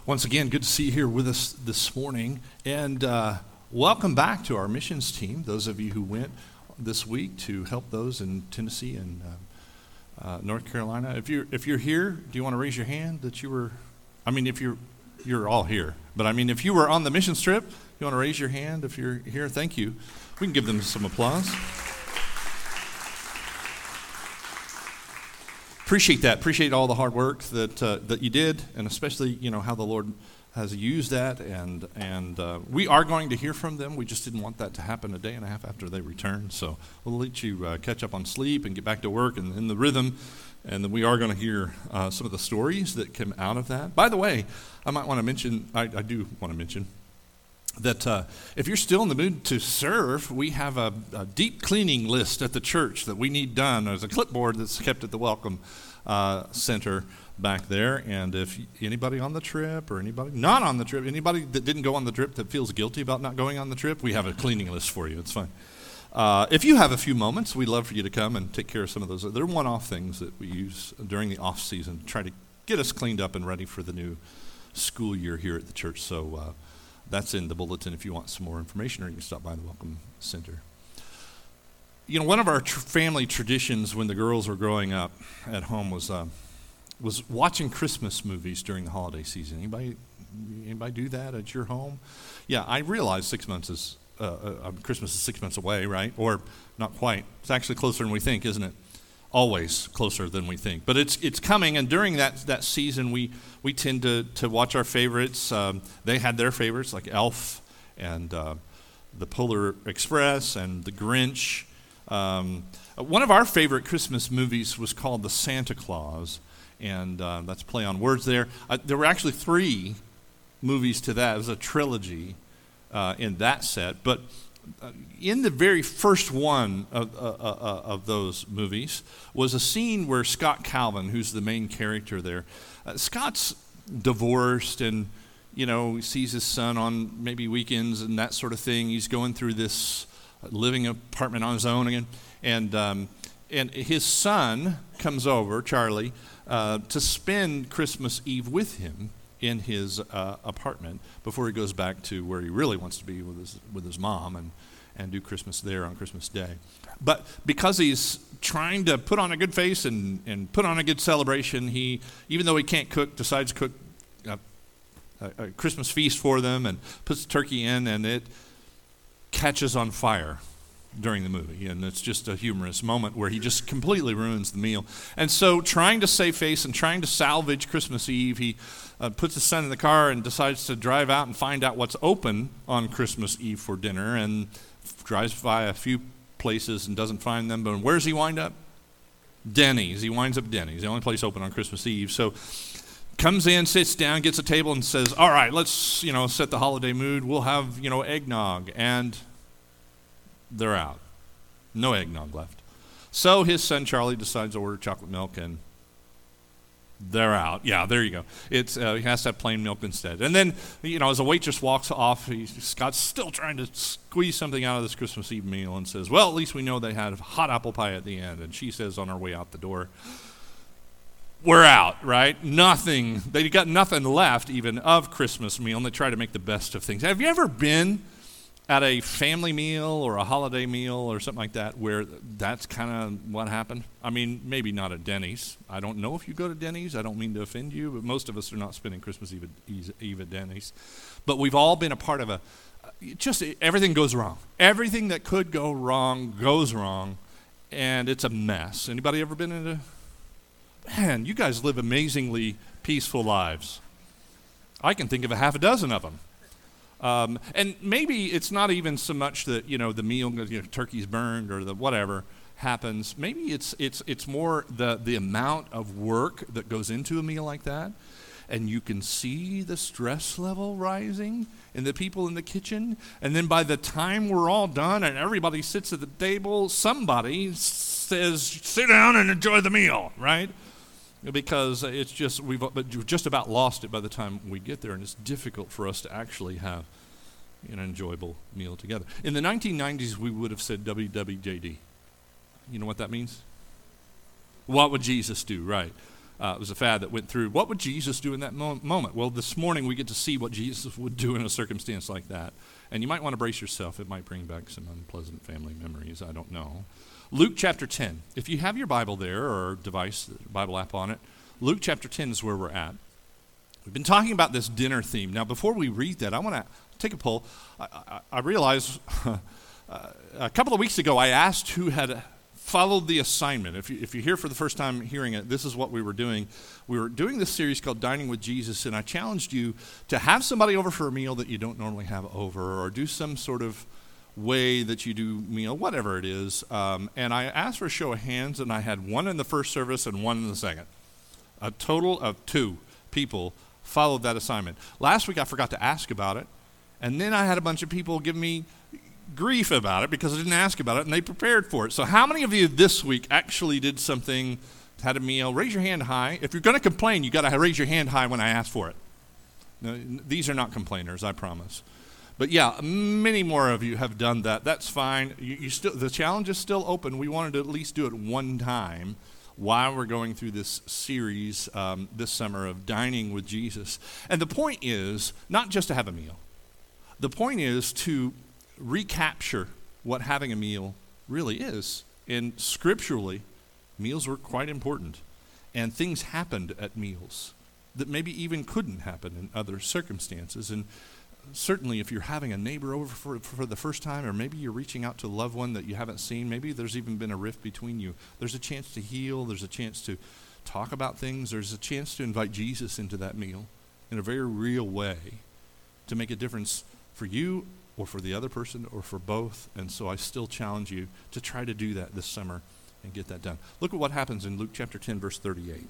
Once again, good to see you here with us this morning. And welcome back to our missions team, those of you who went this week to help those in Tennessee and North Carolina. If you're here, do you want to raise your hand that you were, if you're all here. But if you were on the mission trip, you want to raise your hand if you're here? Thank you. We can give them some applause. Appreciate that. Appreciate all the hard work that you did, and especially how the Lord has used that. And we are going to hear from them. We just didn't want that to happen a day and a half after they returned. So we'll let you catch up on sleep and get back to work and in the rhythm. And then we are going to hear some of the stories that come out of that. By the way, I might want to mention. I do want to mention that if you're still in the mood to serve, we have a deep cleaning list at the church that we need done. There's a clipboard that's kept at the Welcome Center back there. And if anybody on the trip or anybody not on the trip, anybody that didn't go on the trip that feels guilty about not going on the trip, we have a cleaning list for you. It's fine. If you have a few moments, we'd love for you to come and take care of some of those. They're one-off things that we use during the off-season to try to get us cleaned up and ready for the new school year here at the church. So that's in the bulletin if you want some more information, or you can stop by the Welcome Center. One of our family traditions when the girls were growing up at home was watching Christmas movies during the holiday season. Anybody do that at your home? Yeah, I realize 6 months is Christmas is 6 months away, right? Or not quite. It's actually closer than we think, isn't it? Always closer than we think. But it's coming, and during that season, we tend to watch our favorites. They had their favorites, like Elf and the Polar Express and The Grinch. One of our favorite Christmas movies was called The Santa Claus, and that's a play on words there. There were actually 3 movies to that. It was a trilogy in that set, but in the very first one of those movies was a scene where Scott Calvin, who's the main character there, Scott's divorced and, sees his son on maybe weekends and that sort of thing. He's going through this living apartment on his own again. And his son comes over, Charlie, to spend Christmas Eve with him in his apartment before he goes back to where he really wants to be with his mom and do Christmas there on Christmas Day. But because he's trying to put on a good face and put on a good celebration, he, even though he can't cook, decides to cook a Christmas feast for them and puts the turkey in, and it catches on fire during the movie, and it's just a humorous moment where he just completely ruins the meal. And so, trying to save face and trying to salvage Christmas Eve, he puts his son in the car and decides to drive out and find out what's open on Christmas Eve for dinner, and drives by a few places and doesn't find them. But where does he wind up? Denny's. He winds up Denny's, the only place open on Christmas Eve. So comes in, sits down, gets a table, and says, "All right, let's set the holiday mood. We'll have eggnog." And they're out. No eggnog left. So his son Charlie decides to order chocolate milk, and they're out. Yeah, there you go. It's he has to have plain milk instead. And then, as a waitress walks off, Scott's still trying to squeeze something out of this Christmas Eve meal and says, "Well, at least we know they had hot apple pie at the end." And she says on her way out the door, "We're out," right? Nothing. They got nothing left even of Christmas meal, and they try to make the best of things. Have you ever been at a family meal or a holiday meal or something like that where that's kind of what happened? Maybe not at Denny's. I don't know if you go to Denny's. I don't mean to offend you, but most of us are not spending Christmas Eve at Denny's. But we've all been a part of just everything goes wrong. Everything that could go wrong goes wrong, and it's a mess. Anybody ever been in Man, you guys live amazingly peaceful lives. I can think of a half a dozen of them. And maybe it's not even so much that the meal, turkey's burned or the whatever happens. Maybe it's more the amount of work that goes into a meal like that, and you can see the stress level rising in the people in the kitchen. And then by the time we're all done and everybody sits at the table, somebody says, "Sit down and enjoy the meal," right? Because we've just about lost it by the time we get there, and it's difficult for us to actually have an enjoyable meal together. In the 1990s, we would have said WWJD. You know what that means? What would Jesus do, right? It was a fad that went through. What would Jesus do in that moment? Well, this morning we get to see what Jesus would do in a circumstance like that. And you might want to brace yourself. It might bring back some unpleasant family memories. I don't know. Luke chapter 10. If you have your Bible there or device, Bible app on it, Luke chapter 10 is where we're at. We've been talking about this dinner theme. Now, before we read that, I want to take a poll. I realized a couple of weeks ago I asked who had followed the assignment. If you're here for the first time hearing it, this is what we were doing. We were doing this series called Dining with Jesus, and I challenged you to have somebody over for a meal that you don't normally have over, or do some sort of way that you do meal, whatever it is. And I asked for a show of hands, and I had one in the first service and one in the second. A total of 2 people followed that assignment. Last week I forgot to ask about it, and then I had a bunch of people give me grief about it because I didn't ask about it, and they prepared for it. So how many of you this week actually did something, had a meal? Raise your hand high. If you're going to complain, you got to raise your hand high when I ask for it. Now, these are not complainers, I promise. But yeah, many more of you have done that. That's fine. You still, the challenge is still open. We wanted to at least do it one time while we're going through this series this summer of Dining with Jesus. And the point is not just to have a meal. The point is to recapture what having a meal really is. And scripturally, meals were quite important. And things happened at meals that maybe even couldn't happen in other circumstances. And certainly if you're having a neighbor over for the first time, or maybe you're reaching out to a loved one that you haven't seen, maybe there's even been a rift between you, there's a chance to heal, there's a chance to talk about things, there's a chance to invite Jesus into that meal in a very real way to make a difference for you or for the other person or for both. And so I still challenge you to try to do that this summer and get that done. Look at what happens in Luke chapter 10, verse 38.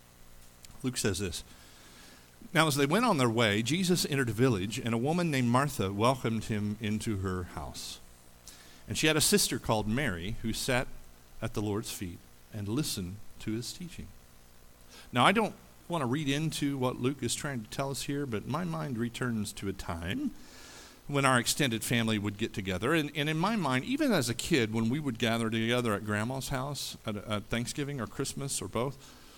Luke says this: "Now as they went on their way, Jesus entered a village, and a woman named Martha welcomed him into her house. And she had a sister called Mary, who sat at the Lord's feet and listened to his teaching." Now I don't want to read into what Luke is trying to tell us here, but my mind returns to a time when our extended family would get together. And in my mind, even as a kid, when we would gather together at Grandma's house at Thanksgiving or Christmas or both,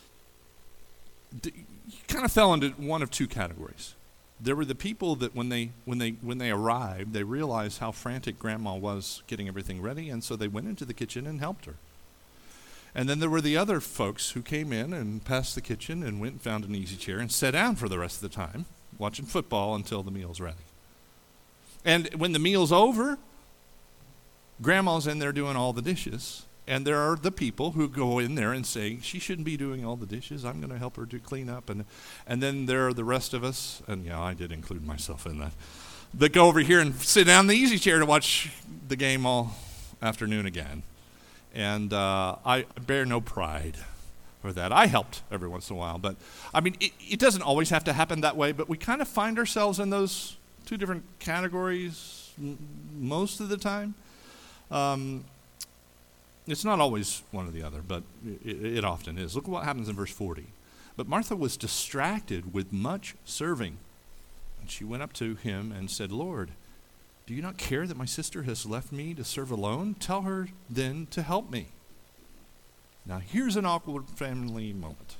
you kind of fell into one of 2 categories. There were the people that when they arrived, they realized how frantic Grandma was getting everything ready, and so they went into the kitchen and helped her. And then there were the other folks who came in and passed the kitchen and went and found an easy chair and sat down for the rest of the time, watching football until the meal's ready. And when the meal's over, Grandma's in there doing all the dishes. And there are the people who go in there and say, she shouldn't be doing all the dishes. I'm going to help her to clean up. And then there are the rest of us, and yeah, I did include myself in that go over here and sit down in the easy chair to watch the game all afternoon again. And I bear no pride for that. I helped every once in a while. But, I mean, it doesn't always have to happen that way, but we kind of find ourselves in those 2 different categories most of the time. It's not always one or the other, but it often is. Look at what happens in verse 40. "But Martha was distracted with much serving. And she went up to him and said, 'Lord, do you not care that my sister has left me to serve alone? Tell her then to help me.'" Now here's an awkward family moment.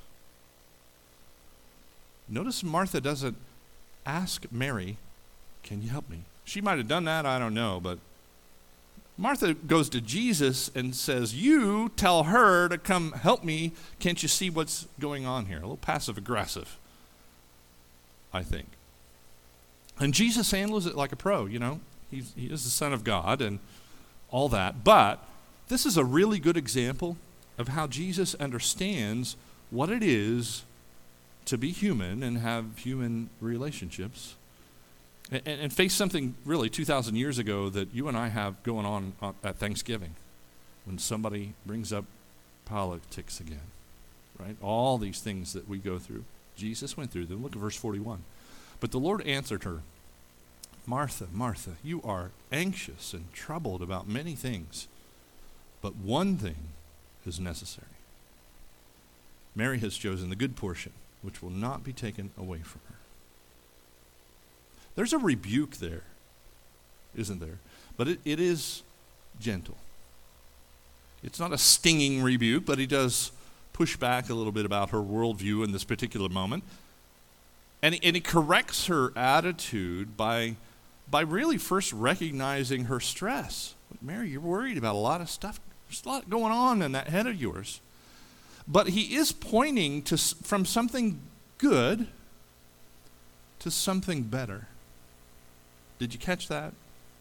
Notice Martha doesn't ask Mary, "Can you help me?" She might have done that, I don't know, but Martha goes to Jesus and says, "You tell her to come help me. Can't you see what's going on here?" A little passive-aggressive, I think. And Jesus handles it like a pro, you know. He is the Son of God and all that. But this is a really good example of how Jesus understands what it is to be human and have human relationships and face something really 2,000 years ago that you and I have going on at Thanksgiving when somebody brings up politics again, right? All these things that we go through. Jesus went through them. Look at verse 41. "But the Lord answered her, 'Martha, Martha, you are anxious and troubled about many things, but one thing is necessary. Mary has chosen the good portion, which will not be taken away from her.'" There's a rebuke there, isn't there? But it is gentle. It's not a stinging rebuke, but he does push back a little bit about her worldview in this particular moment. And he corrects her attitude by really first recognizing her stress. Mary, you're worried about a lot of stuff. There's a lot going on in that head of yours. But he is pointing to from something good to something better. Did you catch that?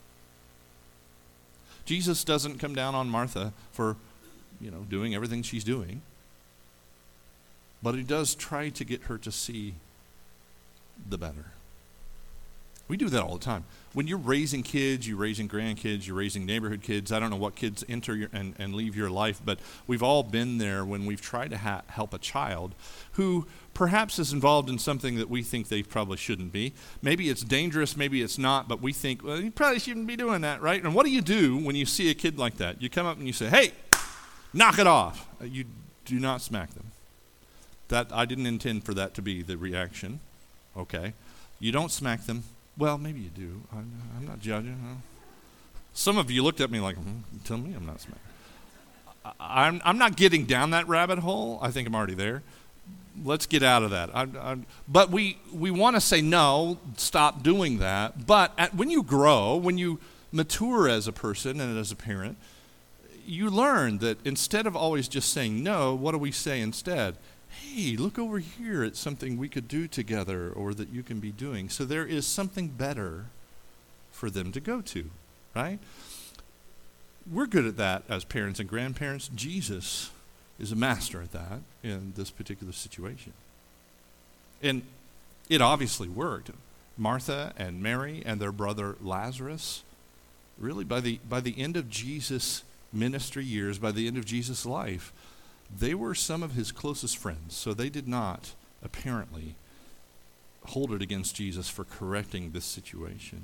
Jesus doesn't come down on Martha for, doing everything she's doing. But he does try to get her to see the better. We do that all the time. When you're raising kids, you're raising grandkids, you're raising neighborhood kids. I don't know what kids enter and leave your life, but we've all been there when we've tried to help a child who perhaps is involved in something that we think they probably shouldn't be. Maybe it's dangerous, maybe it's not, but we think, well, you probably shouldn't be doing that, right? And what do you do when you see a kid like that? You come up and you say, hey, knock it off. You do not smack them. That I didn't intend for that to be the reaction. Okay. You don't smack them. Well, maybe you do. I'm not judging. Some of you looked at me like, tell me I'm not smacking. I'm not getting down that rabbit hole. I think I'm already there. Let's get out of that. But we want to say, no, stop doing that. But when you grow, when you mature as a person and as a parent, you learn that instead of always just saying no, what do we say instead? Hey, look over here at something we could do together or that you can be doing. So there is something better for them to go to, right? We're good at that as parents and grandparents. Jesus is a master at that in this particular situation. And it obviously worked. Martha and Mary and their brother Lazarus, really by the end of Jesus' ministry years, by the end of Jesus' life, they were some of his closest friends, so they did not apparently hold it against Jesus for correcting this situation.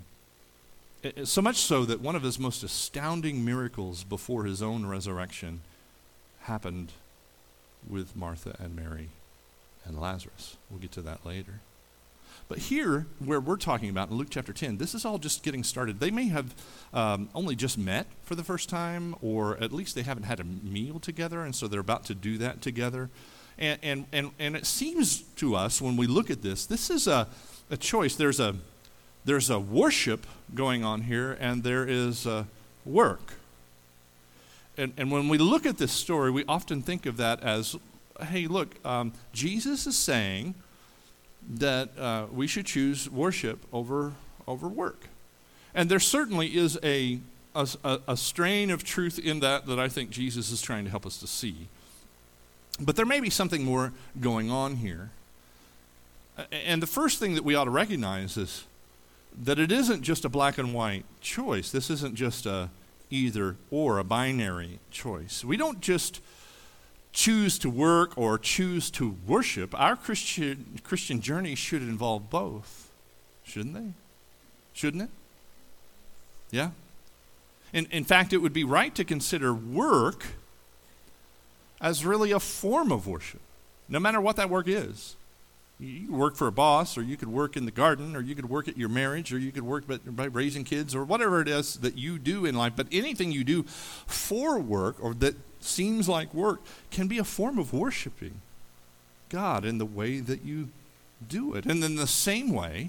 So much so that one of his most astounding miracles before his own resurrection happened with Martha and Mary and Lazarus. We'll get to that later. But here, where we're talking about in Luke chapter 10, this is all just getting started. They may have only just met for the first time, or at least they haven't had a meal together, and so they're about to do that together. And it seems to us, when we look at this is a choice. There's a worship going on here, and there is a work. And when we look at this story, we often think of that as, hey, look, Jesus is saying that we should choose worship over work. And there certainly is a strain of truth in that I think Jesus is trying to help us to see. But there may be something more going on here. And the first thing that we ought to recognize is that it isn't just a black and white choice. This isn't just a either or, a binary choice. We don't just choose to work or choose to worship. Our Christian journey should involve both, shouldn't they? Shouldn't it? Yeah. In fact, it would be right to consider work as really a form of worship, no matter what that work is. You could work for a boss, or you could work in the garden, or you could work at your marriage, or you could work by raising kids, or whatever it is that you do in life. But anything you do for work, or that seems like work, can be a form of worshiping God in the way that you do it. And in the same way,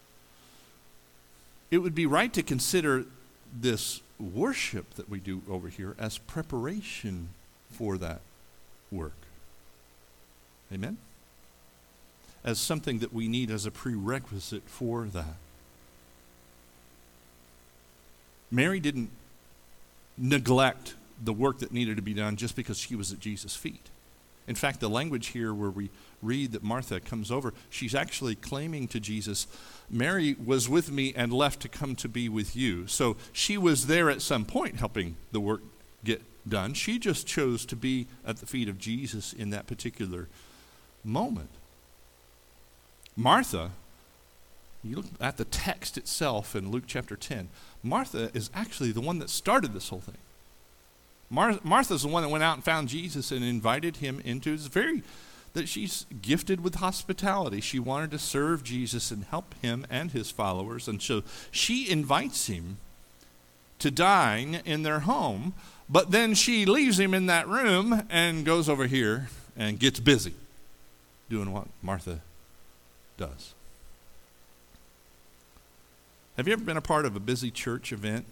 it would be right to consider this worship that we do over here as preparation for that work. Amen? As something that we need as a prerequisite for that. Mary didn't neglect the work that needed to be done just because she was at Jesus' feet. In fact, the language here where we read that Martha comes over, she's actually claiming to Jesus, Mary was with me and left to come to be with you. So she was there at some point helping the work get done. She just chose to be at the feet of Jesus in that particular moment. Martha, you look at the text itself in Luke chapter 10, Martha is actually the one that started this whole thing. Martha's the one that went out and found Jesus and invited him into his that she's gifted with hospitality. She wanted to serve Jesus and help him and his followers. And so she invites him to dine in their home, but then she leaves him in that room and goes over here and gets busy doing what Martha does. Have you ever been a part of a busy church event?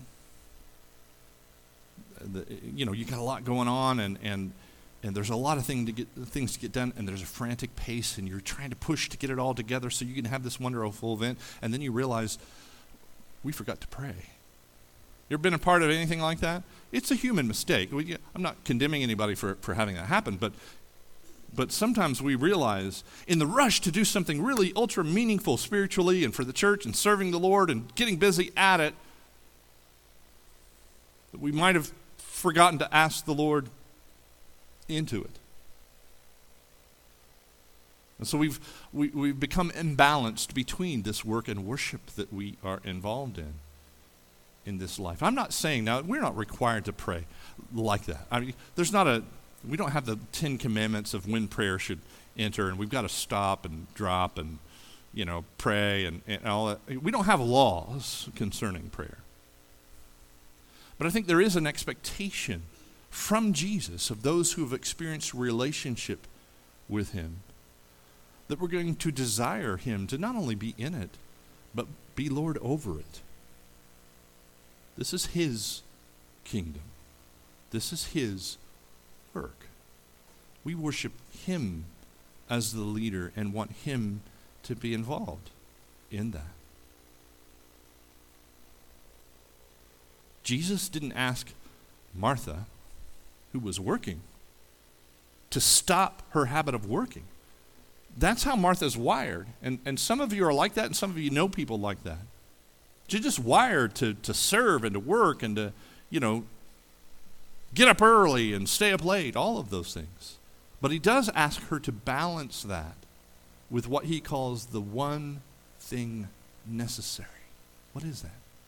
You got a lot going on, and there's a lot of things to get done, and there's a frantic pace, and you're trying to push to get it all together so you can have this wonderful event, and then you realize we forgot to pray. You ever been a part of anything like that? It's a human mistake. I'm not condemning anybody for having that happen, but sometimes we realize in the rush to do something really ultra meaningful spiritually and for the church and serving the Lord and getting busy at it, that we might have forgotten to ask the Lord into it. And so we've become imbalanced between this work and worship that we are involved in this life. I'm not saying now, we're not required to pray like that. I mean, we don't have the 10 commandments of when prayer should enter, and we've got to stop and drop and, pray and all that. We don't have laws concerning prayer. But I think there is an expectation from Jesus of those who have experienced a relationship with him that we're going to desire him to not only be in it, but be Lord over it. This is his kingdom. This is his work. We worship him as the leader and want him to be involved in that. Jesus didn't ask Martha, who was working, to stop her habit of working. That's how Martha's wired. And some of you are like that, and some of you know people like that. You're just wired to serve and to work and to, get up early and stay up late, all of those things. But he does ask her to balance that with what he calls the one thing necessary. What is that?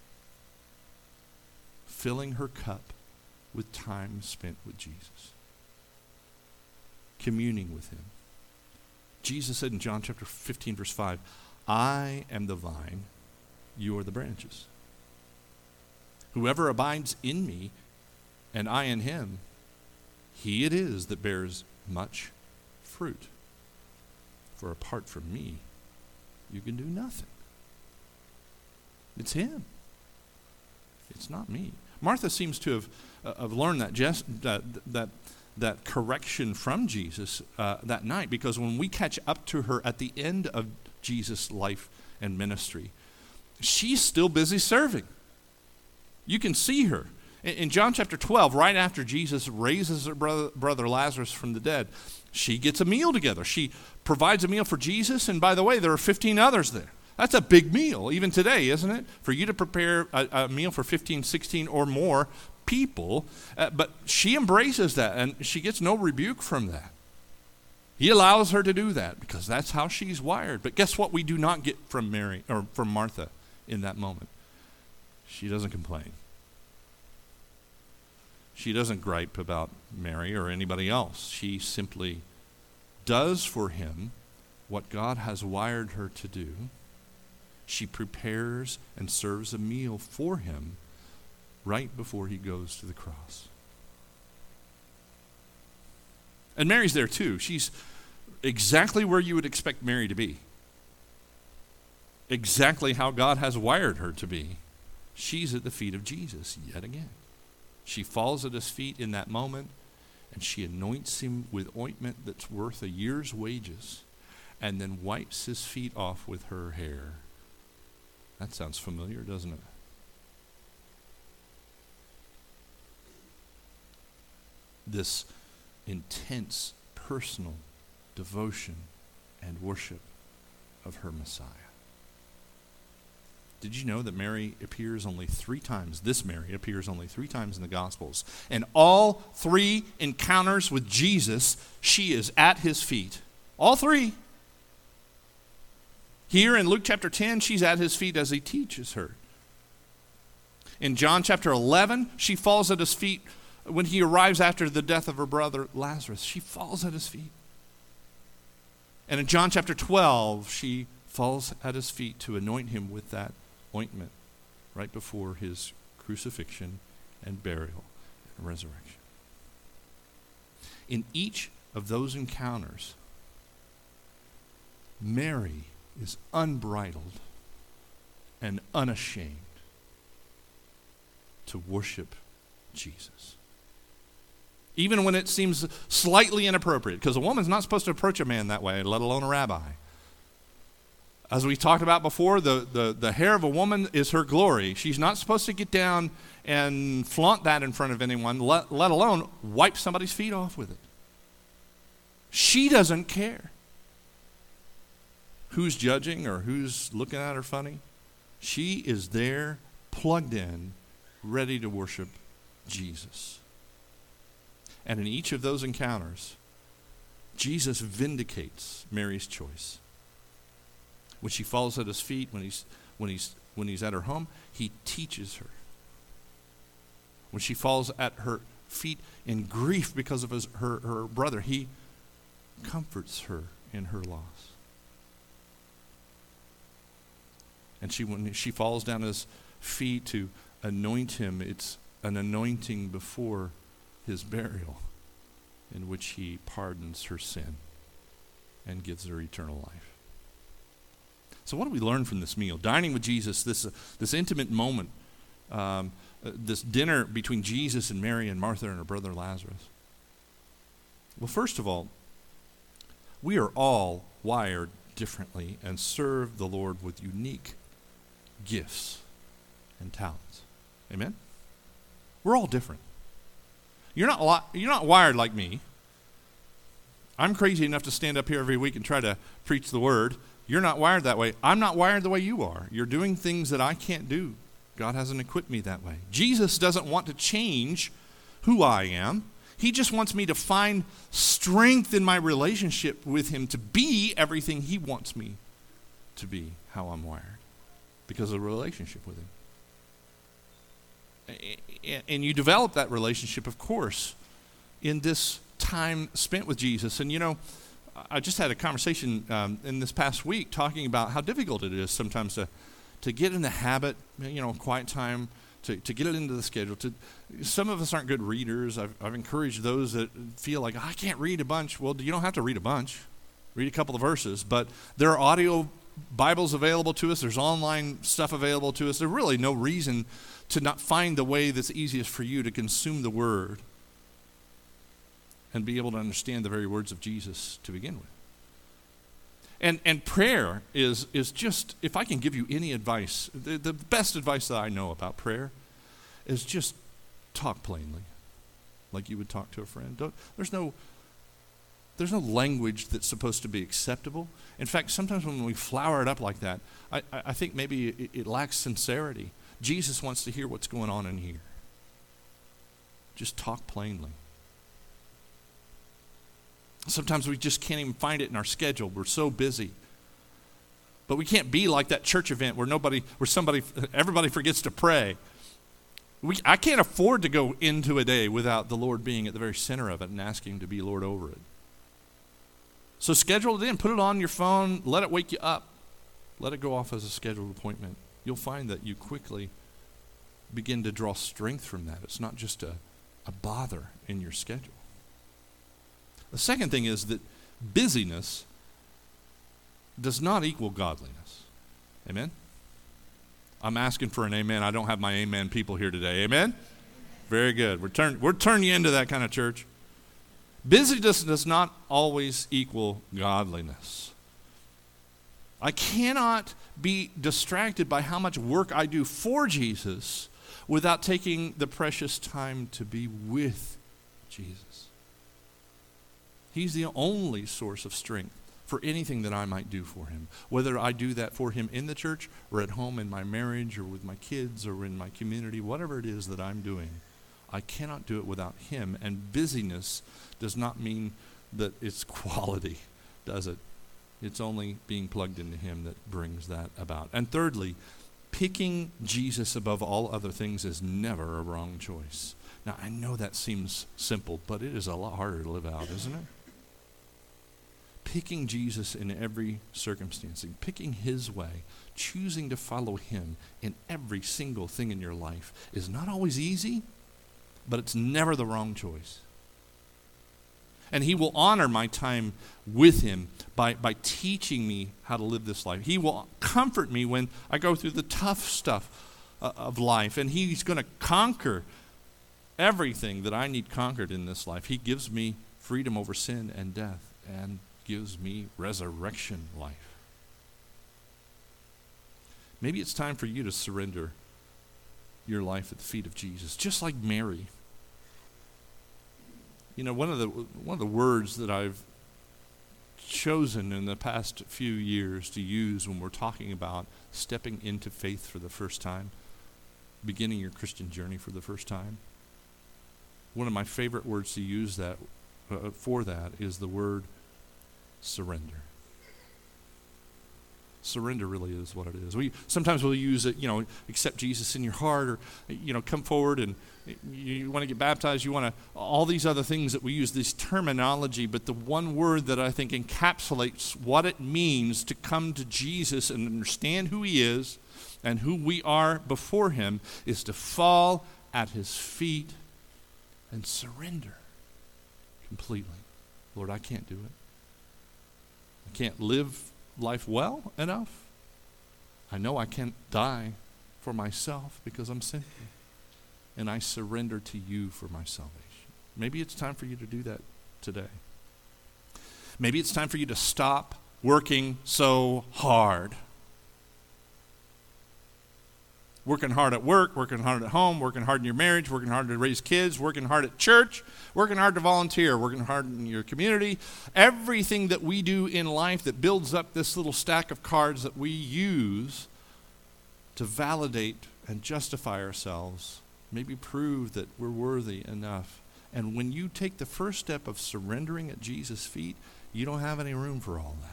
Filling her cup with time spent with Jesus. Communing with him. Jesus said in John chapter 15, verse 5, I am the vine, you are the branches. Whoever abides in me, and I in him, he it is that bears much fruit. For apart from me, you can do nothing. It's him. It's not me. Martha seems to have learned that correction from Jesus that night, because when we catch up to her at the end of Jesus' life and ministry, she's still busy serving. You can see her. In John chapter 12, right after Jesus raises her brother Lazarus from the dead, she gets a meal together. She provides a meal for Jesus, and by the way, there are 15 others there. That's a big meal, even today, isn't it? For you to prepare a meal for 15, 16 or more people, but she embraces that, and she gets no rebuke from that. He allows her to do that because that's how she's wired. But guess what we do not get from Mary or from Martha in that moment? She doesn't complain. She doesn't gripe about Mary or anybody else. She simply does for him what God has wired her to do. She prepares and serves a meal for him right before he goes to the cross. And Mary's there too. She's exactly where you would expect Mary to be. Exactly how God has wired her to be. She's at the feet of Jesus yet again. She falls at his feet in that moment, and she anoints him with ointment that's worth a year's wages, and then wipes his feet off with her hair. That sounds familiar, doesn't it? This intense personal devotion and worship of her Messiah. Did you know that Mary appears only 3 times? This Mary appears only 3 times in the Gospels. And all 3 encounters with Jesus, she is at his feet. All 3. Here in Luke chapter 10, she's at his feet as he teaches her. In John chapter 11, she falls at his feet when he arrives after the death of her brother Lazarus. She falls at his feet. And in John chapter 12, she falls at his feet to anoint him with that ointment right before his crucifixion and burial and resurrection. In each of those encounters, Mary is unbridled and unashamed to worship Jesus. Even when it seems slightly inappropriate, because a woman's not supposed to approach a man that way, let alone a rabbi. As we talked about before, the hair of a woman is her glory. She's not supposed to get down and flaunt that in front of anyone, let alone wipe somebody's feet off with it. She doesn't care who's judging or who's looking at her funny. She is there, plugged in, ready to worship Jesus. And in each of those encounters, Jesus vindicates Mary's choice. When she falls at his feet, when he's at her home, he teaches her. When she falls at her feet in grief because of her brother, he comforts her in her loss. And when she falls down his feet to anoint him, it's an anointing before his burial in which he pardons her sin and gives her eternal life. So what do we learn from this meal? Dining with Jesus, this intimate moment, this dinner between Jesus and Mary and Martha and her brother Lazarus. Well, first of all, we are all wired differently and serve the Lord with unique gifts and talents. Amen? We're all different. You're not wired like me. I'm crazy enough to stand up here every week and try to preach the word. You're not wired that way. I'm not wired the way you are. You're doing things that I can't do. God hasn't equipped me that way. Jesus doesn't want to change who I am. He just wants me to find strength in my relationship with him to be everything he wants me to be, how I'm wired, because of the relationship with him. And you develop that relationship, of course, in this time spent with Jesus. And you know, I just had a conversation in this past week talking about how difficult it is sometimes to get in the habit, quiet time, to get it into the schedule. Some of us aren't good readers. I've encouraged those that feel like, I can't read a bunch. Well, you don't have to read a bunch. Read a couple of verses. But there are audio Bibles available to us. There's online stuff available to us. There's really no reason to not find the way that's easiest for you to consume the Word and be able to understand the very words of Jesus to begin with. And prayer is just, if I can give you any advice, the best advice that I know about prayer is just talk plainly, like you would talk to a friend. There's no language that's supposed to be acceptable. In fact, sometimes when we flower it up like that, I think maybe it lacks sincerity. Jesus wants to hear what's going on in here. Just talk plainly. Sometimes we just can't even find it in our schedule. We're so busy. But we can't be like that church event where everybody forgets to pray. I can't afford to go into a day without the Lord being at the very center of it and asking to be Lord over it. So schedule it in. Put it on your phone. Let it wake you up. Let it go off as a scheduled appointment. You'll find that you quickly begin to draw strength from that. It's not just a bother in your schedule. The second thing is that busyness does not equal godliness. Amen? I'm asking for an amen. I don't have my amen people here today. Amen? Very good. We're turning you into that kind of church. Busyness does not always equal godliness. I cannot be distracted by how much work I do for Jesus without taking the precious time to be with Jesus. He's the only source of strength for anything that I might do for him. Whether I do that for him in the church or at home in my marriage or with my kids or in my community, whatever it is that I'm doing, I cannot do it without him. And busyness does not mean that it's quality, does it? It's only being plugged into him that brings that about. And thirdly, picking Jesus above all other things is never a wrong choice. Now, I know that seems simple, but it is a lot harder to live out, isn't it? Picking Jesus in every circumstance, picking his way, choosing to follow him in every single thing in your life is not always easy, but it's never the wrong choice. And he will honor my time with him by teaching me how to live this life. He will comfort me when I go through the tough stuff of life. And he's going to conquer everything that I need conquered in this life. He gives me freedom over sin and death and gives me resurrection life. Maybe it's time for you to surrender your life at the feet of Jesus, just like Mary. You know, one of the words that I've chosen in the past few years to use when we're talking about stepping into faith for the first time, beginning your Christian journey for the first time, one of my favorite words to use for that is the word surrender. Surrender really is what it is. Sometimes we'll use it, accept Jesus in your heart, or, come forward and you want to get baptized, you want to, all these other things that we use, this terminology, but the one word that I think encapsulates what it means to come to Jesus and understand who he is and who we are before him is to fall at his feet and surrender completely. Lord, I can't do it. I can't live life well enough. I know I can't die for myself because I'm sinful. And I surrender to you for my salvation. Maybe it's time for you to do that today. Maybe it's time for you to stop working so hard. Working hard at work, working hard at home, working hard in your marriage, working hard to raise kids, working hard at church, working hard to volunteer, working hard in your community. Everything that we do in life that builds up this little stack of cards that we use to validate and justify ourselves, maybe prove that we're worthy enough. And when you take the first step of surrendering at Jesus' feet, you don't have any room for all that.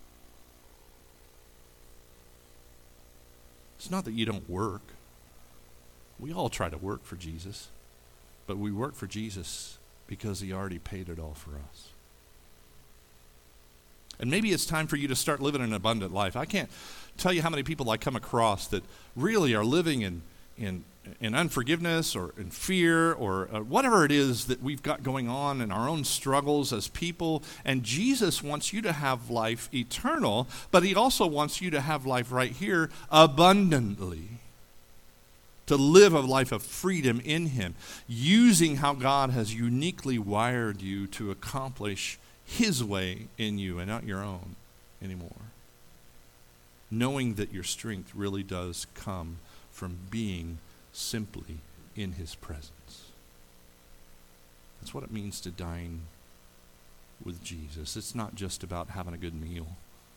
It's not that you don't work. We all try to work for Jesus, but we work for Jesus because he already paid it all for us. And maybe it's time for you to start living an abundant life. I can't tell you how many people I come across that really are living in unforgiveness or in fear or whatever it is that we've got going on in our own struggles as people. And Jesus wants you to have life eternal, but he also wants you to have life right here abundantly. To live a life of freedom in him, using how God has uniquely wired you to accomplish his way in you and not your own anymore. Knowing that your strength really does come from being simply in his presence. That's what it means to dine with Jesus. It's not just about having a good meal.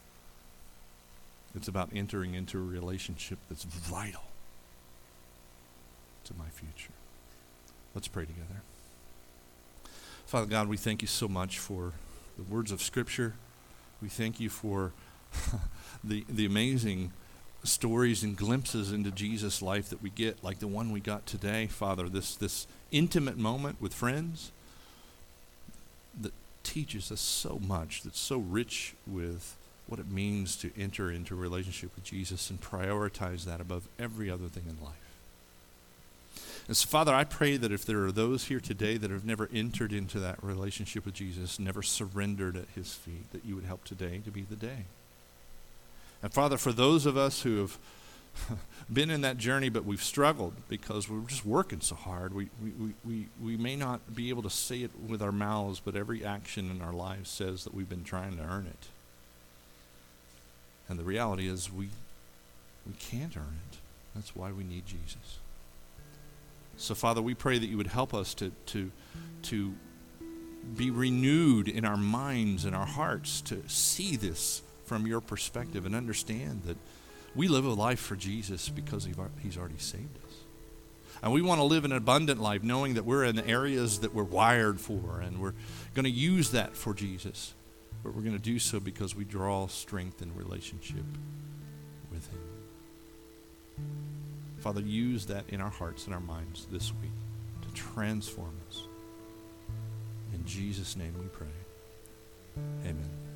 It's about entering into a relationship that's vital to my future. Let's pray together. Father God, we thank you so much for the words of Scripture. We thank you for the amazing stories and glimpses into Jesus' life that we get, like the one we got today, Father, this intimate moment with friends that teaches us so much, that's so rich with what it means to enter into a relationship with Jesus and prioritize that above every other thing in life. And so, Father, I pray that if there are those here today that have never entered into that relationship with Jesus, never surrendered at his feet, that you would help today to be the day. And Father, for those of us who have been in that journey, but we've struggled because we're just working so hard, we may not be able to say it with our mouths, but every action in our lives says that we've been trying to earn it. And the reality is we can't earn it. That's why we need Jesus. So, Father, we pray that you would help us to be renewed in our minds and our hearts to see this from your perspective and understand that we live a life for Jesus because he's already saved us. And we want to live an abundant life knowing that we're in areas that we're wired for, and we're going to use that for Jesus. But we're going to do so because we draw strength in relationship with him. Father, use that in our hearts and our minds this week to transform us. In Jesus' name we pray. Amen.